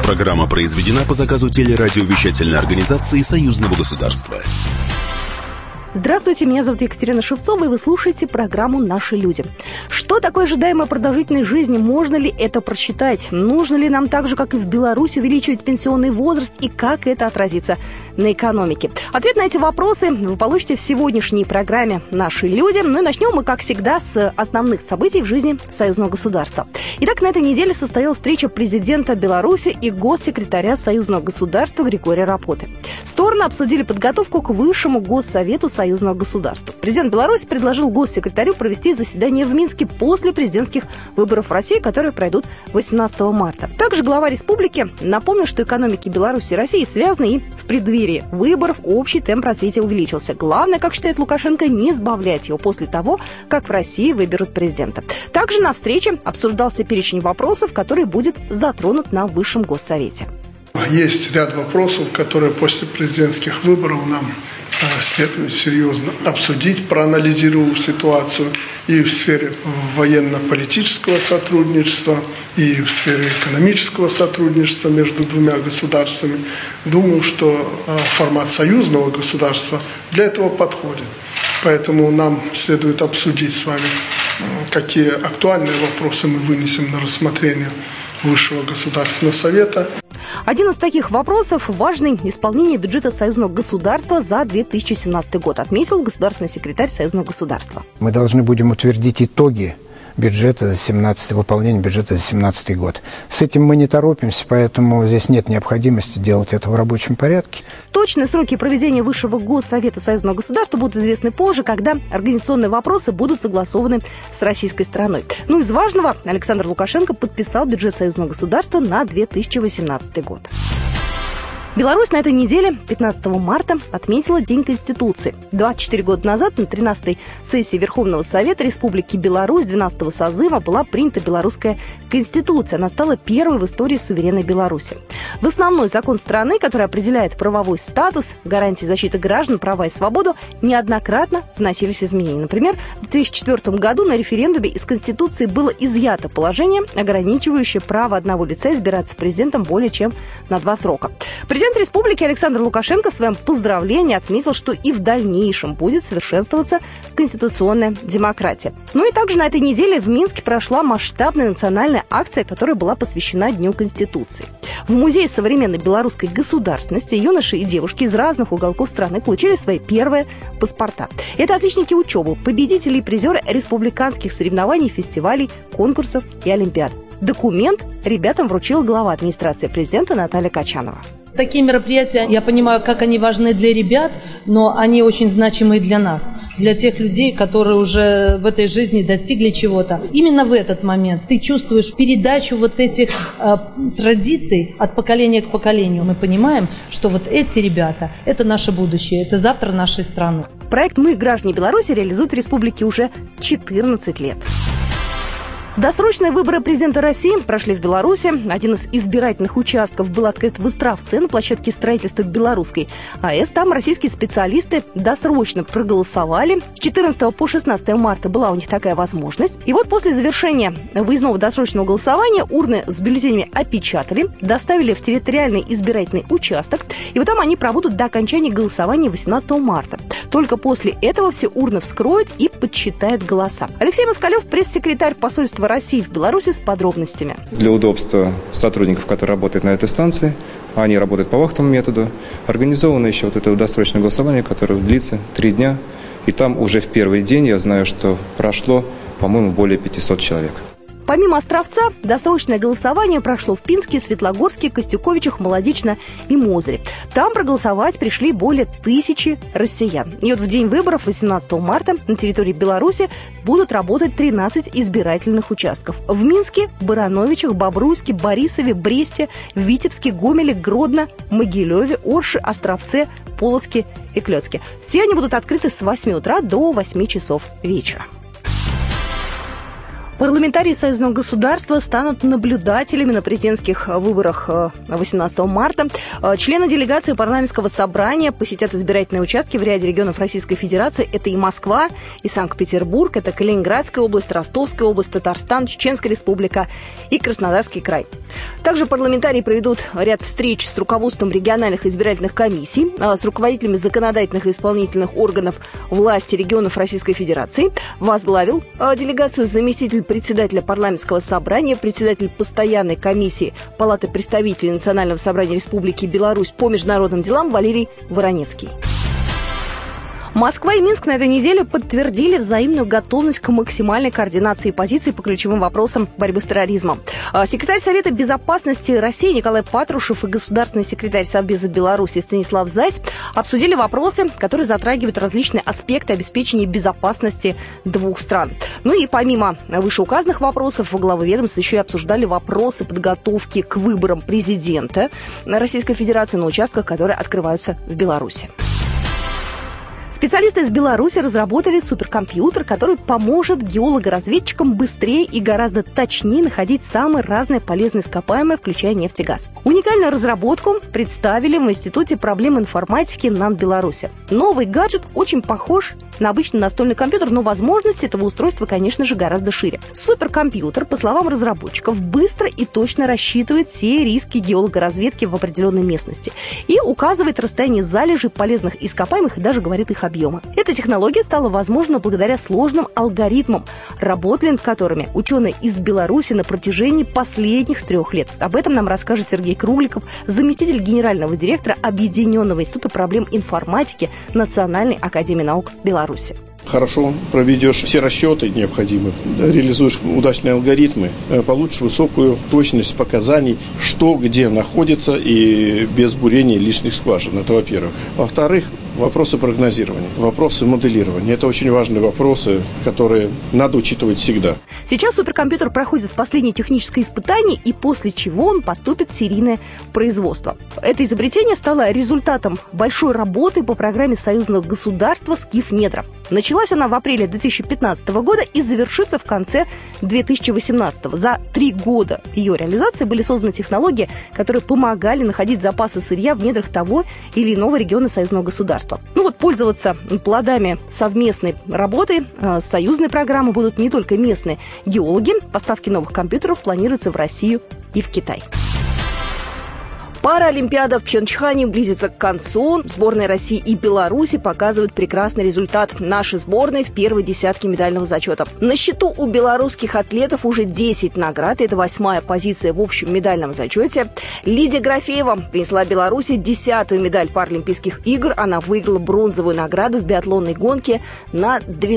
Программа произведена по заказу телерадиовещательной организации Союзного государства. Здравствуйте, меня зовут Екатерина Шевцова, и вы слушаете программу «Наши люди». Что такое ожидаемая продолжительность жизни? Можно ли это просчитать? Нужно ли нам так же, как и в Беларуси, увеличивать пенсионный возраст? И как это отразится на экономике? Ответ на эти вопросы вы получите в сегодняшней программе «Наши люди». Ну и начнем мы, как всегда, с основных событий в жизни союзного государства. Итак, на этой неделе состоялась встреча президента Беларуси и госсекретаря союзного государства Григория Рапоты. Стороны обсудили подготовку к Высшему госсовету союзного государства. Президент Беларуси предложил госсекретарю провести заседание в Минске после президентских выборов в России, которые пройдут 18 марта. Также глава республики напомнил, что экономики Беларуси и России связаны, и в преддверии выборов общий темп развития увеличился. Главное, как считает Лукашенко, не сбавлять его после того, как в России выберут президента. Также на встрече обсуждался перечень вопросов, который будет затронут на Высшем госсовете. Есть ряд вопросов, которые после президентских выборов нам следует серьезно обсудить, проанализировав ситуацию и в сфере военно-политического сотрудничества, и в сфере экономического сотрудничества между двумя государствами. Думаю, что формат союзного государства для этого подходит. Поэтому нам следует обсудить с вами, какие актуальные вопросы мы вынесем на рассмотрение Высшего государственного совета. Один из таких вопросов – важное исполнение бюджета союзного государства за 2017 год, отметил государственный секретарь союзного государства. Мы должны будем утвердить итоги бюджета за выполнения бюджета за 2017 год. С этим мы не торопимся, поэтому здесь нет необходимости делать это в рабочем порядке. Точные сроки проведения Высшего госсовета союзного государства будут известны позже, когда организационные вопросы будут согласованы с российской стороной. Ну, из важного, Александр Лукашенко подписал бюджет союзного государства на 2018 год. Беларусь на этой неделе, 15 марта, отметила День Конституции. 24 года назад на 13-й сессии Верховного Совета Республики Беларусь 12-го созыва была принята Белорусская Конституция. Она стала первой в истории суверенной Беларуси. В основной закон страны, который определяет правовой статус, гарантии защиты граждан, права и свободу, неоднократно вносились изменения. Например, в 2004 году на референдуме из Конституции было изъято положение, ограничивающее право одного лица избираться президентом более чем на 2 срока. Президент республики Александр Лукашенко в своем поздравлении отметил, что и в дальнейшем будет совершенствоваться конституционная демократия. Ну и также на этой неделе в Минске прошла масштабная национальная акция, которая была посвящена Дню Конституции. В Музее современной белорусской государственности юноши и девушки из разных уголков страны получили свои первые паспорта. Это отличники учебы, победители и призеры республиканских соревнований, фестивалей, конкурсов и олимпиад. Документ ребятам вручила глава администрации президента Наталья Качанова. Такие мероприятия, я понимаю, как они важны для ребят, но они очень значимы для нас, для тех людей, которые уже в этой жизни достигли чего-то. Именно в этот момент ты чувствуешь передачу вот этих традиций от поколения к поколению. Мы понимаем, что вот эти ребята – это наше будущее, это завтра нашей страны. Проект «Мы, граждане Беларуси», реализует в республике уже 14 лет. Досрочные выборы президента России прошли в Беларуси. Один из избирательных участков был открыт в Островце на площадке строительства Белорусской АЭС. Там российские специалисты досрочно проголосовали. С 14 по 16 марта была у них такая возможность. И вот после завершения выездного досрочного голосования урны с бюллетенями опечатали, доставили в территориальный избирательный участок. И вот там они пробудут до окончания голосования 18 марта. Только после этого все урны вскроют и подсчитают голоса. Алексей Москалев, пресс-секретарь посольства России в Беларуси, с подробностями. Для удобства сотрудников, которые работают на этой станции, они работают по вахтовому методу, организовано еще вот это досрочное голосование, которое длится 3 дня. И там уже в первый день, я знаю, что прошло, по-моему, более 500 человек. Помимо Островца, досрочное голосование прошло в Пинске, Светлогорске, Костюковичах, Молодечно и Мозыре. Там проголосовать пришли более 1000 россиян. И вот в день выборов 18 марта на территории Беларуси будут работать 13 избирательных участков. В Минске, Барановичах, Бобруйске, Борисове, Бресте, Витебске, Гомеле, Гродно, Могилеве, Орше, Островце, Полоцке и Клёцке. Все они будут открыты с 8 утра до 8 часов вечера. Парламентарии союзного государства станут наблюдателями на президентских выборах 18 марта. Члены делегации парламентского собрания посетят избирательные участки в ряде регионов Российской Федерации. Это и Москва, и Санкт-Петербург, это Калининградская область, Ростовская область, Татарстан, Чеченская республика и Краснодарский край. Также парламентарии проведут ряд встреч с руководством региональных избирательных комиссий, с руководителями законодательных и исполнительных органов власти регионов Российской Федерации. Возглавил делегацию заместитель председателя парламентского собрания, председатель постоянной комиссии Палаты представителей Национального собрания Республики Беларусь по международным делам Валерий Воронецкий. Москва и Минск на этой неделе подтвердили взаимную готовность к максимальной координации позиций по ключевым вопросам борьбы с терроризмом. Секретарь Совета безопасности России Николай Патрушев и государственный секретарь Совбеза Беларуси Станислав Зайс обсудили вопросы, которые затрагивают различные аспекты обеспечения безопасности двух стран. Ну и помимо вышеуказанных вопросов, главы ведомств еще и обсуждали вопросы подготовки к выборам президента Российской Федерации на участках, которые открываются в Беларуси. Специалисты из Беларуси разработали суперкомпьютер, который поможет геологоразведчикам быстрее и гораздо точнее находить самые разные полезные ископаемые, включая нефть и газ. Уникальную разработку представили в Институте проблем информатики НАН Беларуси. Новый гаджет очень похож на обычный настольный компьютер, но возможности этого устройства, конечно же, гораздо шире. Суперкомпьютер, по словам разработчиков, быстро и точно рассчитывает все риски геологоразведки в определенной местности и указывает расстояние залежей полезных ископаемых и даже говорит их объемы. Эта технология стала возможна благодаря сложным алгоритмам, работали над которыми ученые из Беларуси на протяжении последних 3 лет. Об этом нам расскажет Сергей Кругликов, заместитель генерального директора Объединенного института проблем информатики Национальной академии наук Беларуси. Хорошо проведешь все расчеты необходимые, реализуешь удачные алгоритмы, получишь высокую точность показаний, что где находится и без бурения лишних скважин. Это во-первых. Во-вторых, вопросы прогнозирования, вопросы моделирования. Это очень важные вопросы, которые надо учитывать всегда. Сейчас суперкомпьютер проходит последнее техническое испытание, и после чего он поступит в серийное производство. Это изобретение стало результатом большой работы по программе союзного государства «Скиф-Недра». Началась она в апреле 2015 года и завершится в конце 2018. За 3 года ее реализации были созданы технологии, которые помогали находить запасы сырья в недрах того или иного региона союзного государства. Пользоваться плодами совместной работы с союзной программой будут не только местные геологи. Поставки новых компьютеров планируются в Россию и в Китай. Паралимпиада в Пхьончхане близится к концу. Сборные России и Беларуси показывают прекрасный результат. Наши сборные в первой десятке медального зачета. На счету у белорусских атлетов уже 10 наград. Это 8-я позиция в общем медальном зачете. Лидия Графеева принесла Беларуси 10-ю медаль Паралимпийских игр. Она выиграла бронзовую награду в биатлонной гонке на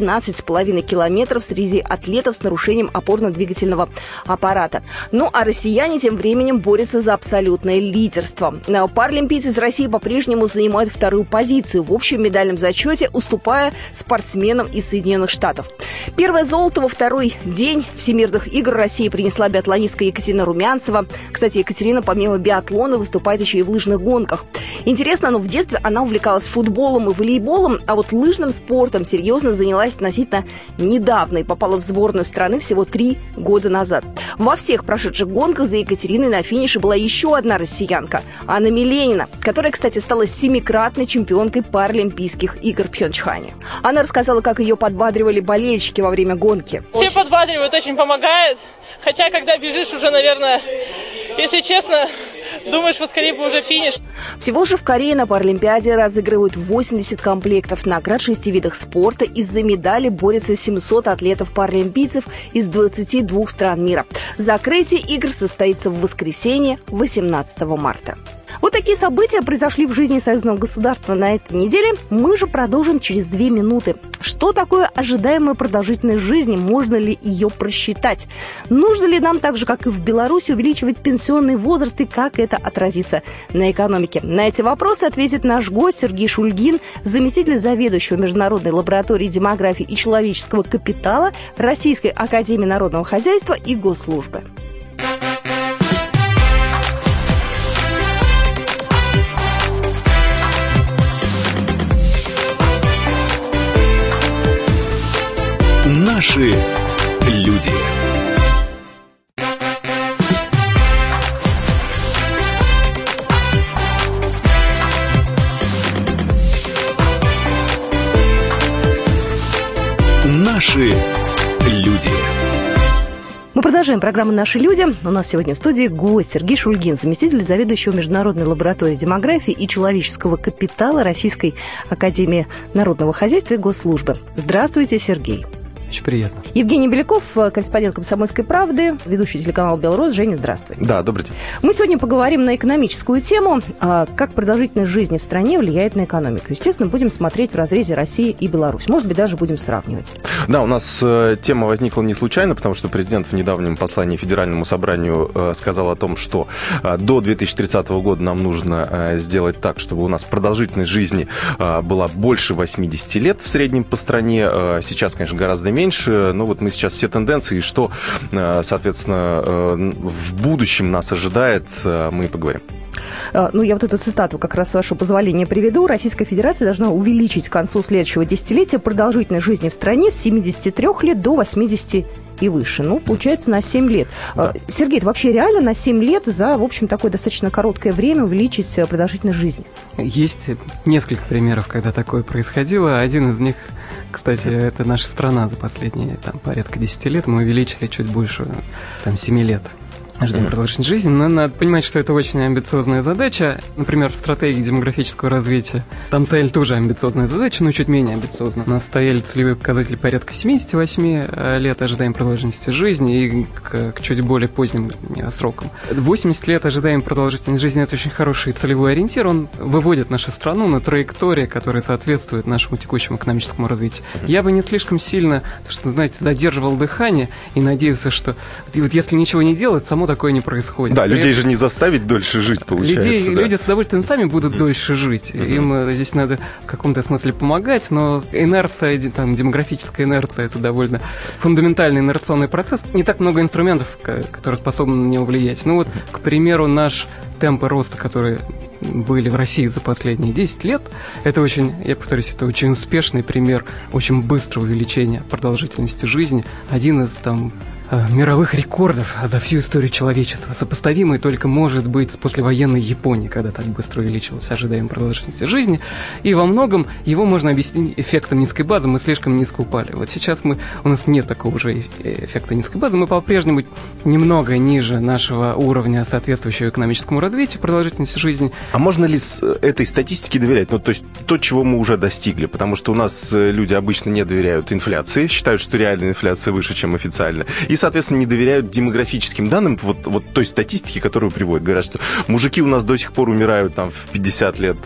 12,5 километров среди атлетов с нарушением опорно-двигательного аппарата. А россияне тем временем борются за абсолютное лидерство. Паралимпийцы из России по-прежнему занимают 2-ю позицию в общем медальном зачете, уступая спортсменам из Соединенных Штатов. Первое золото во 2-й день Всемирных игр России принесла биатлонистка Екатерина Румянцева. Кстати, Екатерина помимо биатлона выступает еще и в лыжных гонках. Интересно, но в детстве она увлекалась футболом и волейболом, а вот лыжным спортом серьезно занялась относительно недавно и попала в сборную страны всего 3 года назад. Во всех прошедших гонках за Екатериной на финише была еще одна россиянка – Анна Миленина, которая, кстати, стала 7-кратной чемпионкой Паралимпийских игр в Пхьончхане. Она рассказала, как ее подбадривали болельщики во время гонки. Все подбадривают, очень помогает. Хотя, когда бежишь, уже, наверное, если честно, думаешь, поскорее бы уже финиш. Всего же в Корее на Паралимпиаде разыгрывают 80 комплектов наград в 6 видах спорта. Из-за медали борются 700 атлетов-паралимпийцев из 22 стран мира. Закрытие игр состоится в воскресенье, 18 марта. Вот такие события произошли в жизни союзного государства на этой неделе. Мы же продолжим через 2 минуты. Что такое ожидаемая продолжительность жизни? Можно ли ее просчитать? Нужно ли нам, так же, как и в Беларуси, увеличивать пенсионный возраст и как это отразится на экономике? На эти вопросы ответит наш гость Сергей Шульгин, заместитель заведующего Международной лаборатории демографии и человеческого капитала Российской академии народного хозяйства и госслужбы. Наши люди. Наши люди. Мы продолжаем программу «Наши люди». У нас сегодня в студии гость Сергей Шульгин, заместитель заведующего Международной лабораторией демографии и человеческого капитала Российской академии народного хозяйства и госслужбы. Здравствуйте, Сергей. Очень приятно. Евгений Беляков, корреспондент «Комсомольской правды», ведущий телеканала «Белрос». Женя, здравствуй. Да, добрый день. Мы сегодня поговорим на экономическую тему, как продолжительность жизни в стране влияет на экономику. Естественно, будем смотреть в разрезе России и Беларусь. Может быть, даже будем сравнивать. Да, у нас тема возникла не случайно, потому что президент в недавнем послании Федеральному собранию сказал о том, что до 2030 года нам нужно сделать так, чтобы у нас продолжительность жизни была больше 80 лет в среднем по стране. Сейчас, конечно, гораздо меньше, но вот мы сейчас все тенденции, что, соответственно, в будущем нас ожидает, мы и поговорим. Ну, я вот эту цитату, как раз с вашего позволения, приведу. Российская Федерация должна увеличить к концу следующего десятилетия продолжительность жизни в стране с 73 лет до 80 и выше. Ну, получается, на 7 лет. Да. Сергей, это вообще реально на 7 лет за, в общем, такое достаточно короткое время увеличить продолжительность жизни? Есть несколько примеров, когда такое происходило. Один из них, кстати, это наша страна за последние порядка 10 лет. Мы увеличили чуть больше 7 лет. Ожидаем продолжительность жизни, но надо понимать, что это очень амбициозная задача. Например, в стратегии демографического развития там стояли тоже амбициозные задачи, но чуть менее амбициозно. У нас стояли целевые показатели порядка 78 лет ожидаем продолжительности жизни и к чуть более поздним срокам. 80 лет ожидаем продолжительность жизни – это очень хороший целевой ориентир. Он выводит нашу страну на траекторию, которая соответствует нашему текущему экономическому развитию. Я бы не слишком сильно, знаете, задерживал дыхание и надеялся, что вот если ничего не делать, само такое не происходит. Да, людей же не заставить дольше жить, получается. Люди с удовольствием сами будут дольше жить. Им здесь надо в каком-то смысле помогать, но инерция, демографическая инерция – это довольно фундаментальный инерционный процесс. Не так много инструментов, которые способны на него влиять. Ну вот, к примеру, наш темпы роста, которые были в России за последние 10 лет, это очень, я повторюсь, это очень успешный пример очень быстрого увеличения продолжительности жизни. Один из мировых рекордов за всю историю человечества, сопоставимый только, может быть, с послевоенной Японией, когда так быстро увеличилась ожидаемая продолжительность жизни. И во многом его можно объяснить эффектом низкой базы. Мы слишком низко упали. Вот сейчас у нас нет такого же эффекта низкой базы. Мы по-прежнему немного ниже нашего уровня, соответствующего экономическому развитию продолжительности жизни. А можно ли с этой статистике доверять? Ну, то есть то, чего мы уже достигли. Потому что у нас люди обычно не доверяют инфляции, считают, что реальная инфляция выше, чем официальная. И, соответственно, не доверяют демографическим данным, вот той статистике, которую приводят. Говорят, что мужики у нас до сих пор умирают в 50 лет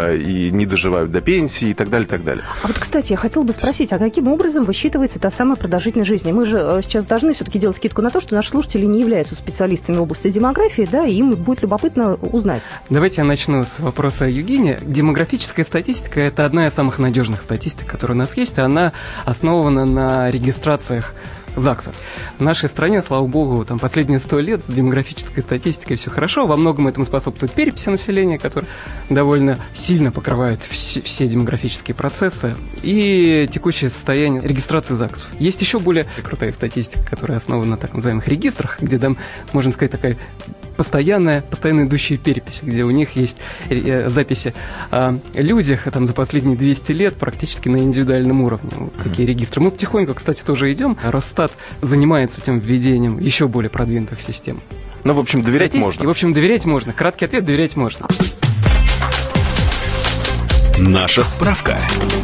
и не доживают до пенсии и так далее, и так далее. А вот, кстати, я хотела бы спросить, а каким образом высчитывается та самая продолжительность жизни? Мы же сейчас должны все-таки делать скидку на то, что наши слушатели не являются специалистами в области демографии, да, и им будет любопытно узнать. Давайте я начну с вопроса Евгения. Демографическая статистика – это одна из самых надежных статистик, которая у нас есть, и она основана на регистрациях ЗАГСов. В нашей стране, слава богу, последние 100 лет с демографической статистикой все хорошо. Во многом этому способствует переписи населения, которые довольно сильно покрывают все демографические процессы, и текущее состояние регистрации ЗАГСов. Есть еще более крутая статистика, которая основана на так называемых регистрах, где там, можно сказать, такая постоянно идущие переписи, где у них есть записи о людях за последние 200 лет практически на индивидуальном уровне. Вот такие регистры. Мы потихоньку, кстати, тоже идем. Росстат занимается этим введением еще более продвинутых систем. Ну, в общем, доверять можно. В общем, доверять можно. Краткий ответ – доверять можно. Наша справка.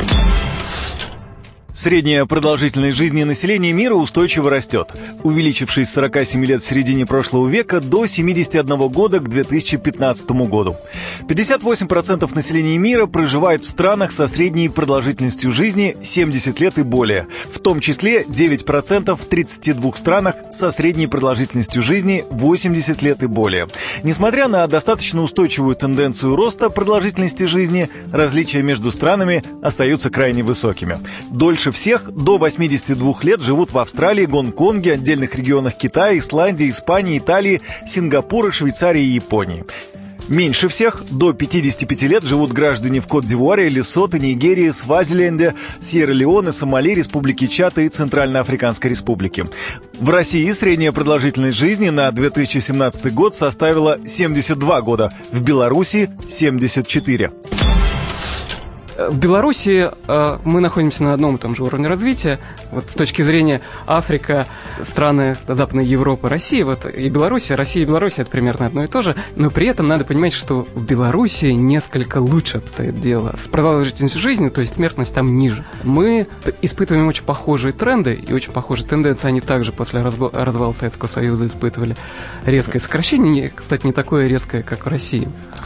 Средняя продолжительность жизни населения мира устойчиво растет, увеличившись с 47 лет в середине прошлого века до 71 года к 2015 году. 58% населения мира проживает в странах со средней продолжительностью жизни 70 лет и более, в том числе 9% в 32 странах со средней продолжительностью жизни 80 лет и более. Несмотря на достаточно устойчивую тенденцию роста продолжительности жизни, различия между странами остаются крайне высокими. Дольше всех до 82 лет живут в Австралии, Гонконге, отдельных регионах Китая, Исландии, Испании, Италии, Сингапура, Швейцарии и Японии. Меньше всех до 55 лет живут граждане в Кот-д'Ивуаре, Лесото, Нигерии, Свазиленде, Сьерра-Леоне, Сомали, Республике Чад и Центральноафриканской Республике. В России средняя продолжительность жизни на 2017 год составила 72 года, в Беларуси – 74. В Беларуси мы находимся на одном и том же уровне развития. Вот с точки зрения Африка, страны Западной Европы, России, вот и Беларусь, Россия и Беларусь — это примерно одно и то же. Но при этом надо понимать, что в Беларуси несколько лучше обстоит дело с продолжительностью жизни, то есть смертность там ниже. Мы испытываем очень похожие тренды и очень похожие тенденции. Они также после развала Советского Союза испытывали резкое сокращение, кстати, не такое резкое, как в России.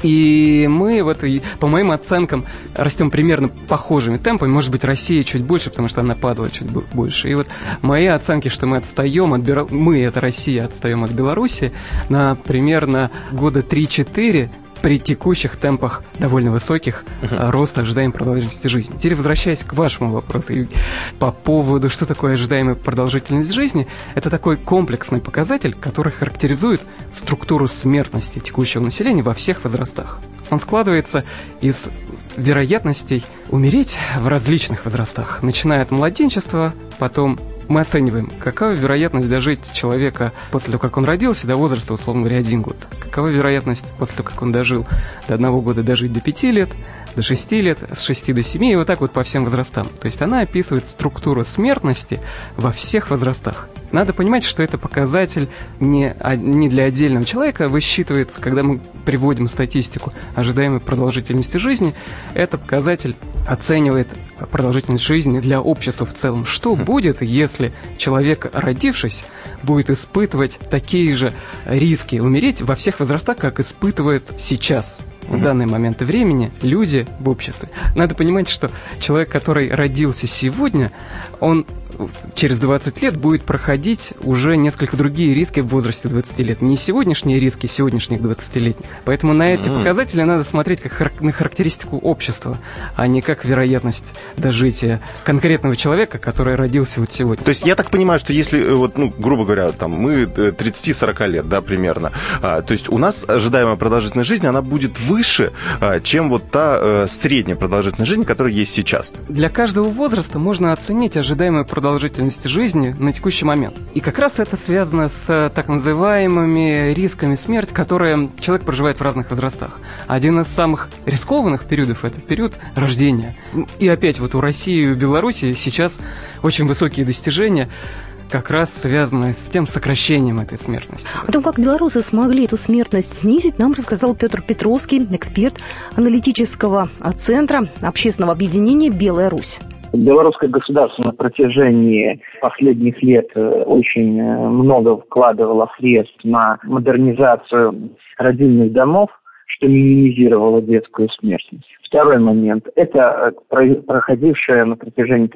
И мы по моим оценкам растем примерно похожими темпами. Может быть, Россия чуть больше, потому что она падала чуть больше. И вот мои оценки, что мы отстаем мы, это Россия, отстаем от Беларуси на примерно года 3-4 при текущих темпах довольно высоких роста ожидаемой продолжительности жизни. Теперь, возвращаясь к вашему вопросу по поводу, что такое ожидаемая продолжительность жизни, это такой комплексный показатель, который характеризует структуру смертности текущего населения во всех возрастах. Он складывается из вероятностей умереть в различных возрастах, начиная от младенчества, потом мы оцениваем, какова вероятность дожить человека после того, как он родился, до возраста, условно говоря, 1 год. Какова вероятность после того, как он дожил до 1 года, дожить до 5 лет, до 6 лет, с 6 до 7, и вот так вот по всем возрастам. То есть она описывает структуру смертности во всех возрастах. Надо понимать, что это показатель не для отдельного человека, высчитывается, когда мы приводим статистику ожидаемой продолжительности жизни, это показатель оценивает продолжительность жизни для общества в целом. Что будет, если человек, родившись, будет испытывать такие же риски умереть во всех возрастах, как испытывает сейчас, в данный момент времени, люди в обществе? Надо понимать, что человек, который родился сегодня, он через 20 лет будет проходить уже несколько другие риски в возрасте 20 лет. Не сегодняшние риски сегодняшних 20-летних. Поэтому на эти показатели надо смотреть как на характеристику общества, а не как вероятность дожития конкретного человека, который родился вот сегодня. То есть я так понимаю, что если, грубо говоря, мы 30-40 лет, да, примерно, то есть у нас ожидаемая продолжительность жизни, она будет выше, чем вот та средняя продолжительность жизни, которая есть сейчас. Для каждого возраста можно оценить ожидаемую продолжительность жизни на текущий момент. И как раз это связано с так называемыми рисками смерти, которые человек проживает в разных возрастах. Один из самых рискованных периодов – это период рождения. И опять вот у России и у Беларуси сейчас очень высокие достижения, как раз связаны с тем сокращением этой смертности. О том, как белорусы смогли эту смертность снизить, нам рассказал Петр Петровский, эксперт аналитического центра общественного объединения «Белая Русь». Белорусское государство на протяжении последних лет очень много вкладывало средств на модернизацию родильных домов, что минимизировало детскую смертность. Второй момент – это проходившая на протяжении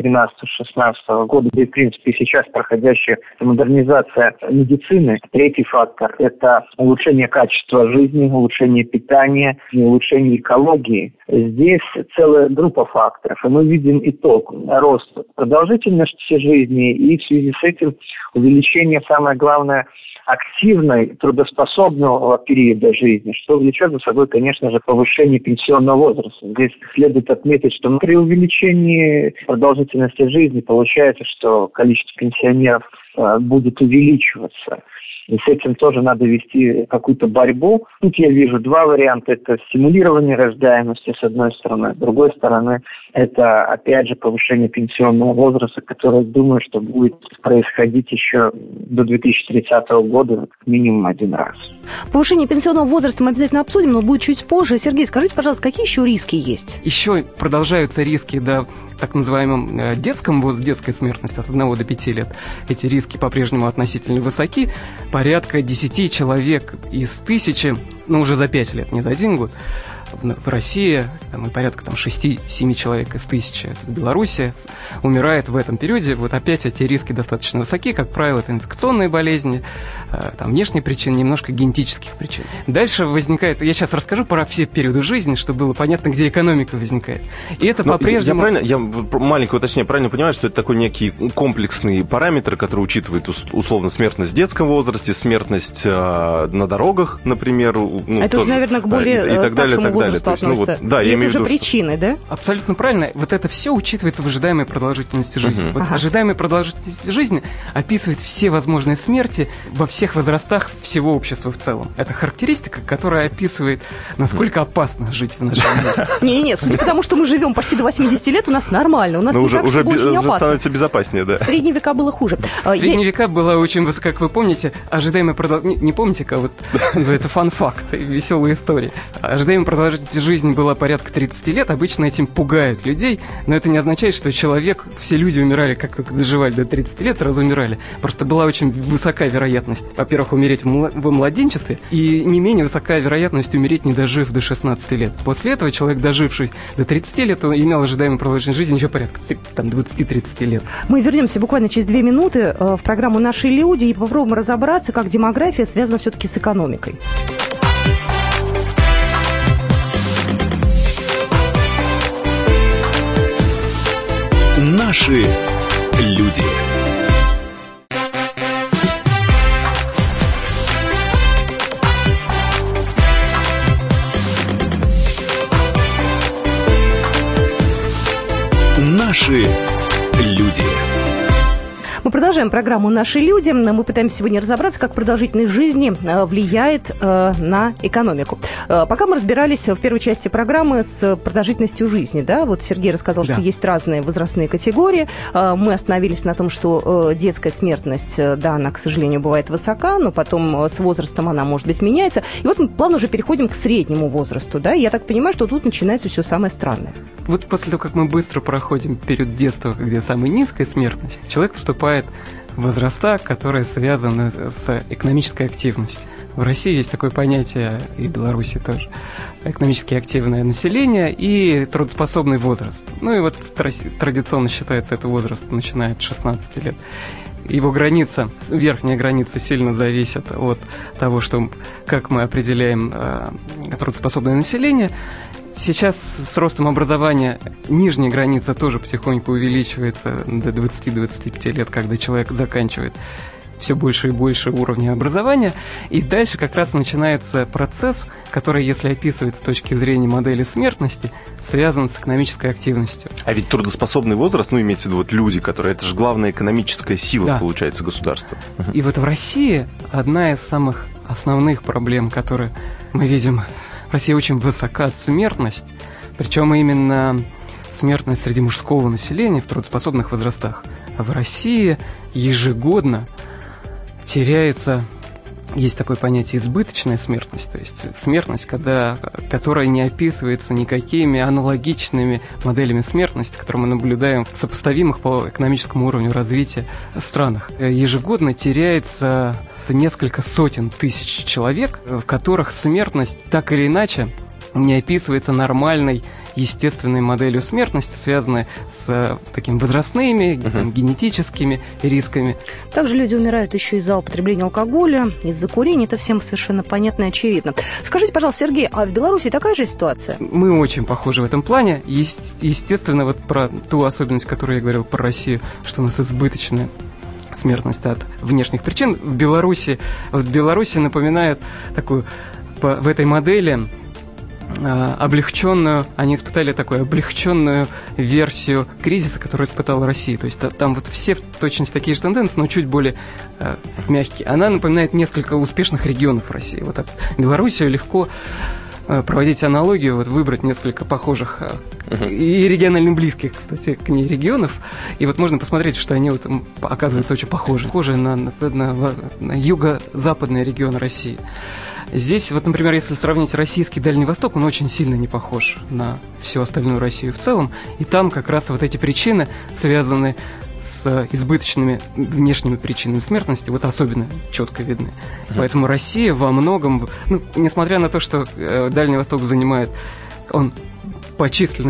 13-16 года, да и в принципе сейчас проходящая модернизация медицины. Третий фактор – это улучшение качества жизни, улучшение питания, улучшение экологии. Здесь целая группа факторов, и мы видим итог – рост продолжительности жизни и в связи с этим увеличение, самое главное, активной, трудоспособного периода жизни, что влечет за собой, конечно же, повышение пенсионного возраста. Здесь следует отметить, что при увеличении продолжительности жизни получается, что количество пенсионеров будет увеличиваться. И с этим тоже надо вести какую-то борьбу. Тут я вижу два варианта. Это стимулирование рождаемости, с одной стороны. С другой стороны, это, опять же, повышение пенсионного возраста, которое, думаю, что будет происходить еще до 2030 года как минимум один раз. Повышение пенсионного возраста мы обязательно обсудим, но будет чуть позже. Сергей, скажите, пожалуйста, какие еще риски есть? Еще продолжаются риски до так называемом детской смертности от 1 до 5 лет. Эти риски по-прежнему относительно высоки. Порядка 10 человек из 1000, уже за 5 лет, не за 1 год, в России, и порядка 6-7 человек из 1000, это в Беларуси, умирает в этом периоде. Вот опять эти риски достаточно высоки. Как правило, это инфекционные болезни, внешние причины, немножко генетических причин. Дальше возникает, я сейчас расскажу про все периоды жизни, чтобы было понятно, где экономика возникает. И это по-прежнему... Я маленькое уточнение, правильно понимаю, что это такой некий комплексный параметр, который учитывает условно смертность в детском возрасте, смертность на дорогах, например. Это уже, наверное, к более и так далее, старшему далее. То есть, ну, вот, да, я имею в виду, причины, да? Абсолютно правильно. Вот это все учитывается в ожидаемой продолжительности жизни. Вот ожидаемая продолжительность жизни описывает все возможные смерти во всех возрастах всего общества в целом. Это характеристика, которая описывает, насколько опасно жить в нашем мире. Не-не-не, судя по тому, что мы живем почти до 80 лет, у нас нормально. У нас не так, чтобы очень опасно. Становится безопаснее, да. В средние века было хуже. В средние века была очень высока, как вы помните, ожидаемая продолжительность... Не помните, как вот называется фан-факт, веселая история. Ожидаемая продолжительность жизни была порядка 30 лет. Обычно этим пугают людей, но это не означает, что человек... Все люди умирали, как только доживали до 30 лет, сразу умирали. Просто была очень высокая вероятность, во-первых, умереть во младенчестве, и не менее высокая вероятность умереть, не дожив до 16 лет. После этого человек, доживший до 30 лет, имел ожидаемую продолжительность жизни еще порядка 20-30 лет. Мы вернемся буквально через 2 минуты в программу «Наши люди» и попробуем разобраться, как демография связана все-таки с экономикой. Наши люди. Наши люди. Мы продолжаем программу «Наши люди». Мы пытаемся сегодня разобраться, как продолжительность жизни влияет на экономику. Пока мы разбирались в первой части программы с продолжительностью жизни, да, вот Сергей рассказал, что есть разные возрастные категории. Мы остановились на том, что детская смертность, да, она, к сожалению, бывает высока, но потом с возрастом она, может быть, меняется. И вот мы плавно уже переходим к среднему возрасту, да, и я так понимаю, что тут начинается все самое странное. Вот после того, как мы быстро проходим период детства, где самая низкая смертность, человек вступает в возраста, которые связаны с экономической активностью. В России есть такое понятие, и в Беларуси тоже, экономически активное население и трудоспособный возраст. Ну и вот традиционно считается, этот возраст начиная от 16 лет. Его граница, верхняя граница сильно зависит от того, как мы определяем трудоспособное население. Сейчас с ростом образования нижняя граница тоже потихоньку увеличивается до 20-25 лет, когда человек заканчивает все больше и больше уровня образования. И дальше как раз начинается процесс, который, если описывать с точки зрения модели смертности, связан с экономической активностью. А ведь трудоспособный возраст, ну, имеется в виду вот люди, которые... Это же главная экономическая сила, да, получается, государства. И вот в России одна из самых основных проблем, которые мы видим... В России очень высока смертность, причем именно смертность среди мужского населения в трудоспособных возрастах. А в России ежегодно теряется, есть такое понятие избыточная смертность, то есть смертность, которая не описывается никакими аналогичными моделями смертности, которые мы наблюдаем в сопоставимых по экономическому уровню развития странах. Ежегодно теряется несколько сотен тысяч человек, в которых смертность так или иначе не описывается нормальной естественной моделью смертности, связанной с такими возрастными, генетическими рисками. Также люди умирают еще из-за употребления алкоголя, из-за курения. Это всем совершенно понятно и очевидно. Скажите, пожалуйста, Сергей, а в Беларуси такая же ситуация? Мы очень похожи в этом плане. Естественно, вот про ту особенность, которую я говорил про Россию, что у нас избыточная смертность от внешних причин. В Беларуси напоминает такую, в этой модели, они испытали такую облегченную версию кризиса, которую испытала Россия. То есть там вот все в точности такие же тенденции, но чуть более мягкие. Она напоминает несколько успешных регионов России. Вот Белоруссию легко проводить аналогию, вот выбрать несколько похожих и регионально близких, кстати, к ней регионов, и вот можно посмотреть, что они вот, оказываются очень похожи на юго-западные регионы России. Здесь, вот, например, если сравнить российский Дальний Восток, он очень сильно не похож на всю остальную Россию в целом, и там как раз вот эти причины связаны с избыточными внешними причинами смертности, вот особенно четко видны. Поэтому Россия во многом, несмотря на то, что Дальний Восток занимает, он по численности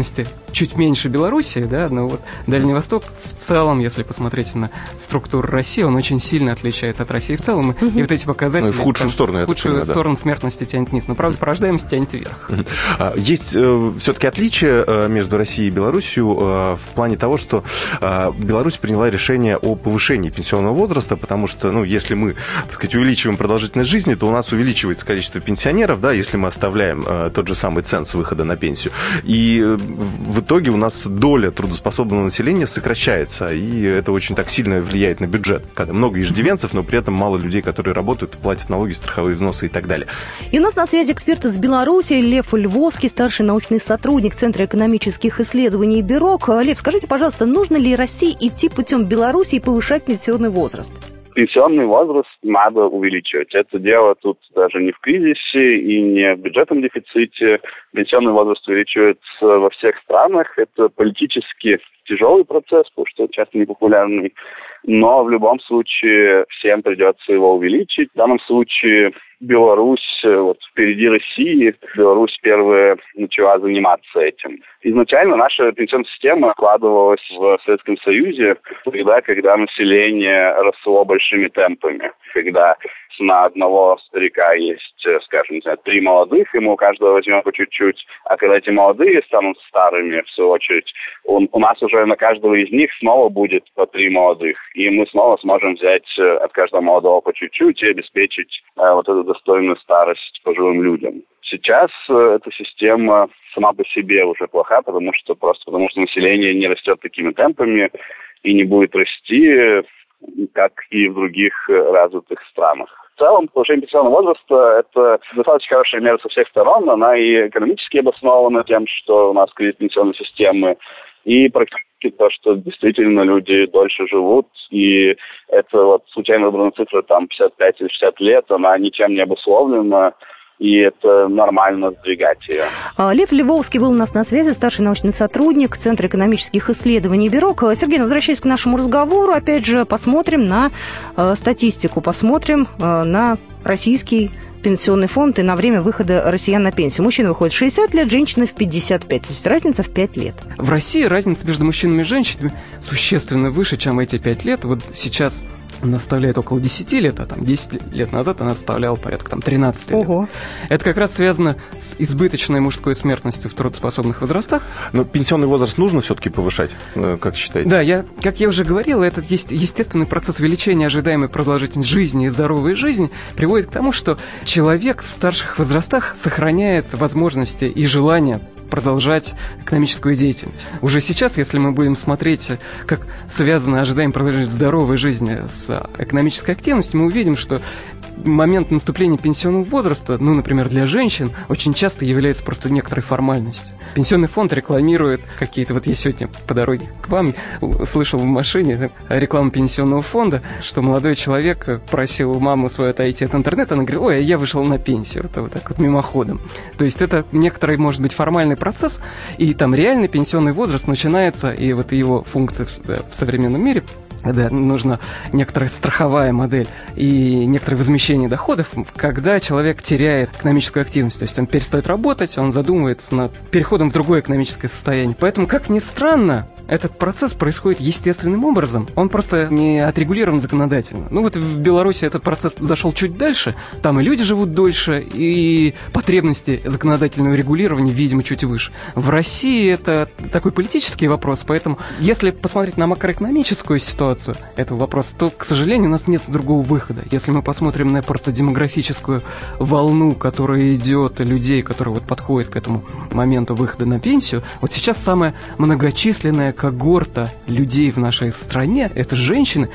чуть меньше Белоруссии, да, но вот Дальний Восток в целом, если посмотреть на структуру России, он очень сильно отличается от России в целом. И вот эти показатели... в худшую сторону, в худшую сторону смертности тянет вниз. Но, правда, по рождаемости тянет вверх. Есть все-таки отличия между Россией и Белоруссией в плане того, что Беларусь приняла решение о повышении пенсионного возраста, потому что, ну, если мы, так сказать, увеличиваем продолжительность жизни, то у нас увеличивается количество пенсионеров, да, если мы оставляем тот же самый ценз выхода на пенсию. И в итоге у нас доля трудоспособного населения сокращается, и это очень так сильно влияет на бюджет, когда много иждивенцев, но при этом мало людей, которые работают, платят налоги, страховые взносы и так далее. И у нас на связи эксперт из Беларуси Лев Львовский, старший научный сотрудник Центра экономических исследований БИРОК. Лев, скажите, пожалуйста, нужно ли России идти путем Беларуси и повышать пенсионный возраст? Пенсионный возраст надо увеличивать. Это дело тут даже не в кризисе и не в бюджетном дефиците. Пенсионный возраст увеличивается во всех странах. Это политически тяжелый процесс, потому что часто непопулярный. Но в любом случае всем придется его увеличить. В данном случае Беларусь вот впереди России. Беларусь первая начала заниматься этим. Изначально наша пенсионная система складывалась в Советском Союзе, тогда, когда население росло большими темпами, когда на одного старика есть, скажем, не знаю, 3 молодых, и мы у каждого возьмем по чуть-чуть, а когда эти молодые станут старыми, в свою очередь, у нас уже на каждого из них снова будет по 3 молодых, и мы снова сможем взять от каждого молодого по чуть-чуть и обеспечить вот эту достойную старость пожилым людям. Сейчас эта система сама по себе уже плоха, потому что население не растет такими темпами и не будет расти, как и в других развитых странах. В целом, повышение пенсионного возраста – это достаточно хорошая мера со всех сторон. Она и экономически обоснована тем, что у нас кризис пенсионной системы, и практически то, что действительно люди дольше живут. И это вот случайно выбранная цифра, там, 55 или 60 лет, она ничем не обусловлена. И это нормально сдвигать ее. Лев Львовский был у нас на связи, старший научный сотрудник Центра экономических исследований БИРОК. Сергей, возвращаясь к нашему разговору, опять же, посмотрим на статистику, посмотрим на российский пенсионный фонд и на время выхода россиян на пенсию. Мужчина выходит в 60 лет, женщина в 55. То есть разница в 5 лет. В России разница между мужчинами и женщинами существенно выше, чем эти 5 лет. Вот сейчас она составляет около 10 лет, а там 10 лет назад она составляла порядка там 13 лет. Ого. Это как раз связано с избыточной мужской смертностью в трудоспособных возрастах. Но пенсионный возраст нужно все-таки повышать, как считаете? Да, как я уже говорил, этот естественный процесс увеличения ожидаемой продолжительности жизни и здоровой жизни приводит к тому, что человек в старших возрастах сохраняет возможности и желание продолжать экономическую деятельность. Уже сейчас, если мы будем смотреть, как связано ожидаемая продолжительность здоровой жизни с экономической активностью, мы увидим, что момент наступления пенсионного возраста, ну, например, для женщин, очень часто является просто некоторой формальностью. Пенсионный фонд рекламирует какие-то... Вот я сегодня по дороге к вам слышал в машине рекламу пенсионного фонда, что молодой человек просил маму свою отойти от интернета, она говорит: ой, я вышел на пенсию. Это вот так вот мимоходом. То есть это некоторый, может быть, формальный процесс, и там реальный пенсионный возраст начинается, и вот его функции в современном мире, когда нужна некоторая страховая модель и некоторое возмещение доходов, когда человек теряет экономическую активность. То есть он перестает работать, он задумывается над переходом в другое экономическое состояние. Поэтому, как ни странно, этот процесс происходит естественным образом. Он просто не отрегулирован законодательно. Ну вот в Беларуси этот процесс зашел чуть дальше. Там и люди живут дольше, и потребности законодательного регулирования, видимо, чуть выше. В России это такой политический вопрос, поэтому если посмотреть на макроэкономическую ситуацию этого вопроса, то, к сожалению, у нас нет другого выхода. Если мы посмотрим на просто демографическую волну, которая идет, людей, которые вот подходят к этому моменту выхода на пенсию, вот сейчас самая многочисленная когорта людей в нашей стране — это женщины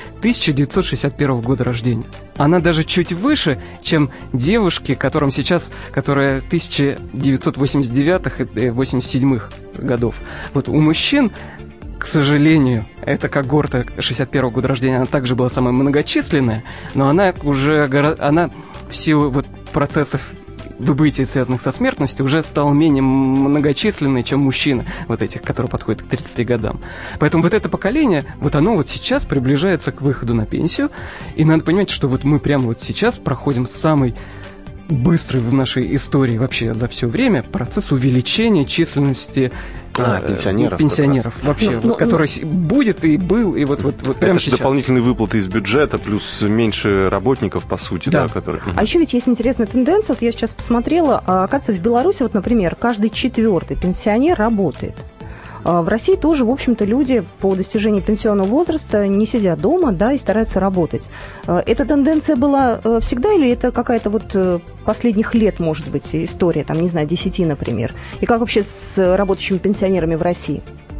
1961 года рождения. Она даже чуть выше, чем девушки, которым сейчас, которые 1989-х и 87-х годов. Вот у мужчин, к сожалению, эта когорта 61 года рождения, она также была самая многочисленная, но она уже, она в силу вот процессов выбытий, связанных со смертностью, уже стал менее многочисленной, чем мужчины, вот этих, которые подходят к 30 годам. Поэтому вот это поколение, вот оно вот сейчас приближается к выходу на пенсию, и надо понимать, что вот мы прямо вот сейчас проходим самый быстрый в нашей истории вообще за все время процесс увеличения численности пенсионеров вообще, который будет и был, и вот прямо сейчас. Это дополнительные выплаты из бюджета, плюс меньше работников, по сути, да, которые... А еще ведь есть интересная тенденция, вот я сейчас посмотрела, оказывается, в Беларуси, вот, например, каждый 4-й пенсионер работает. В России тоже, в общем-то, люди по достижении пенсионного возраста не сидят дома, да, и стараются работать. Эта тенденция была всегда или это какая-то вот последних лет, может быть, история, там, не знаю, 10, например? И как вообще с работающими пенсионерами в России?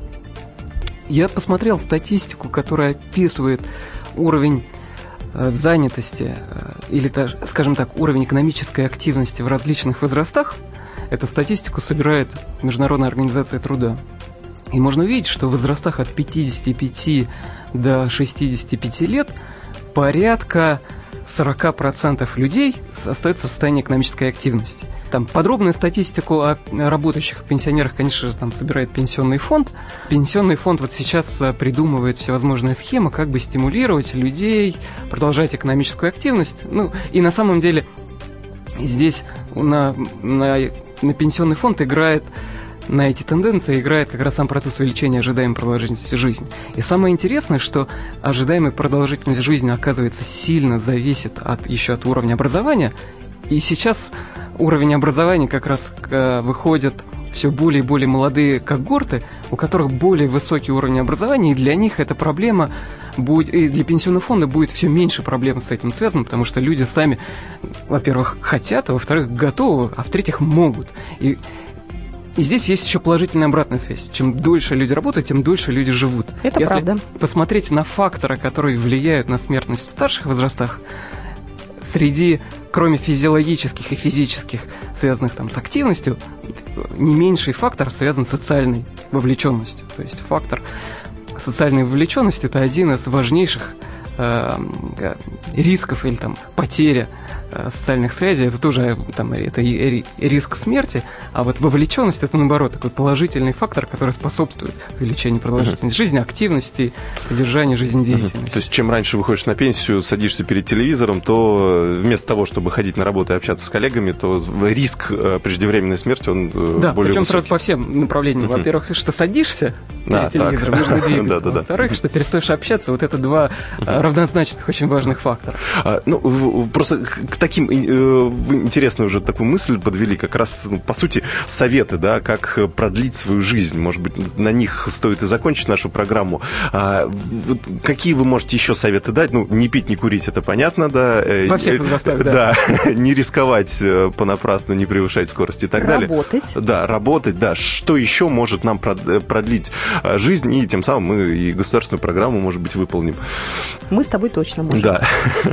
Я посмотрел статистику, которая описывает уровень занятости или, скажем так, уровень экономической активности в различных возрастах. Эту статистику собирает Международная организация труда. И можно увидеть, что в возрастах от 55 до 65 лет порядка 40% людей остаются в состоянии экономической активности. Там подробную статистику о работающих пенсионерах, конечно же, там собирает Пенсионный фонд. Пенсионный фонд вот сейчас придумывает всевозможные схемы, как бы стимулировать людей, продолжать экономическую активность. Ну, и на самом деле здесь на Пенсионный фонд на эти тенденции играет как раз сам процесс увеличения ожидаемой продолжительности жизни. И самое интересное, что ожидаемая продолжительность жизни, оказывается, сильно зависит еще от уровня образования. И сейчас уровень образования как раз выходят все более и более молодые когорты, у которых более высокий уровень образования, и для них эта проблема будет, и для Пенсионного фонда будет все меньше проблем с этим связано, потому что люди сами, во-первых, хотят, а во-вторых, готовы, а в-третьих, могут. И здесь есть еще положительная обратная связь. Чем дольше люди работают, тем дольше люди живут. Это правда. Если посмотреть на факторы, которые влияют на смертность в старших возрастах, кроме физиологических и физических, связанных там с активностью, не меньший фактор связан с социальной вовлеченностью. То есть фактор социальной вовлеченности – это один из важнейших рисков или там потеря социальных связей. Это тоже это риск смерти, а вот вовлеченность – это, наоборот, такой положительный фактор, который способствует увеличению продолжительности жизни, активности, поддержанию жизнедеятельности. То есть, чем раньше выходишь на пенсию, садишься перед телевизором, то вместо того, чтобы ходить на работу и общаться с коллегами, то риск преждевременной смерти, он более высокий. Причем сразу по всем направлениям. Во-первых, что садишься перед телевизором, нужно двигаться. Во-вторых, что перестаешь общаться. Вот это два равнозначных, очень важных фактора. Просто к таким интересную уже такую мысль подвели, как раз, по сути, советы, да, как продлить свою жизнь. Может быть, на них стоит и закончить нашу программу. Какие вы можете еще советы дать? Не пить, не курить, это понятно, да. Во всех возрастах, да. Не рисковать понапрасну, не превышать скорость и так далее. Работать, да. Что еще может нам продлить жизнь, и тем самым мы и государственную программу, может быть, выполним. Мы с тобой точно можем. Да.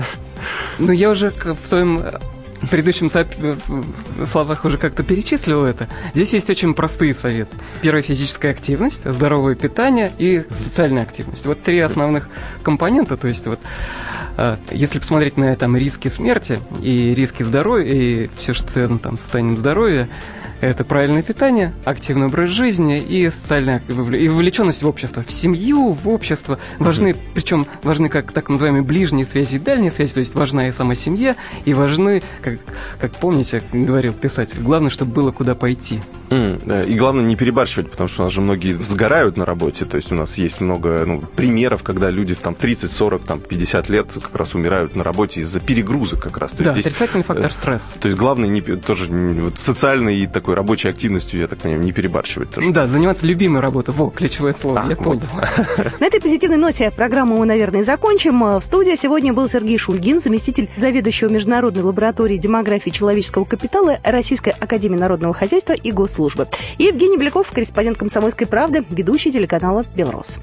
Я уже в своем предыдущем словах уже как-то перечислил это. Здесь есть очень простые советы. Первая — физическая активность, здоровое питание и социальная активность. Вот 3 основных компонента. То есть если посмотреть на риски смерти и риски здоровья, и все, что связано с состоянием здоровья, это правильное питание, активный образ жизни и социальная вовлеченность в общество. В семью, в общество причем важны как так называемые ближние связи и дальние связи, то есть важна и сама семья, и важны, как помните, говорил писатель, главное, чтобы было куда пойти. И главное не перебарщивать, потому что у нас же многие сгорают на работе, то есть у нас есть много примеров, когда люди в 30, 40, 50 лет как раз умирают на работе из-за перегрузок как раз. Да, отрицательный фактор стресс. То есть главное тоже социальный и такой рабочей активностью, я так понимаю, не перебарщивать тоже. Да, заниматься любимой работой. Ключевое слово, я понял. На этой позитивной ноте программу мы, наверное, закончим. В студии сегодня был Сергей Шульгин, заместитель заведующего Международной лабораторией демографии человеческого капитала Российской академии народного хозяйства и госслужбы. И Евгений Беляков, корреспондент «Комсомольской правды», ведущий телеканала «Белрос».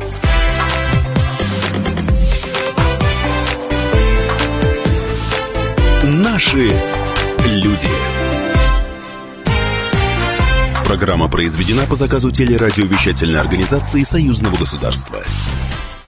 Наши люди. Программа произведена по заказу телерадиовещательной организации Союзного государства.